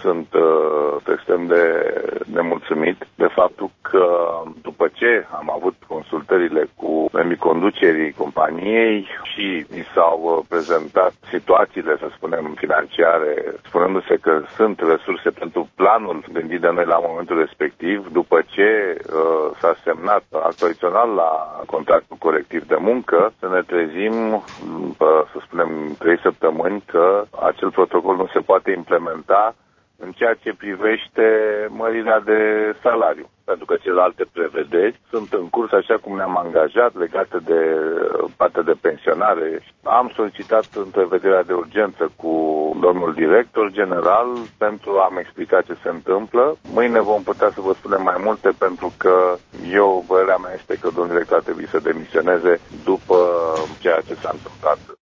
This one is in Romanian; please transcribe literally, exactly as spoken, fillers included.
Sunt uh, extrem de nemulțumit de faptul că după ce am avut consultările cu membrii conducerii companiei și mi s-au uh, prezentat situațiile, să spunem, financiare, spunându-se că sunt resurse pentru planul gândit de noi la momentul respectiv, după ce uh, s-a semnat actualizional la contractul colectiv de muncă, să ne trezim, uh, să spunem, trei săptămâni că acel protocol nu se poate implementa în ceea ce privește mărirea de salariu. Pentru că celelalte prevederi sunt în curs așa cum ne-am angajat legate de partea de pensionare. Am solicitat întrevederea de urgență cu domnul director general pentru a-mi explica ce se întâmplă. Mâine vom putea să vă spunem mai multe pentru că eu, părerea mea este că domnul director ar trebui să demisioneze după ceea ce s-a întâmplat.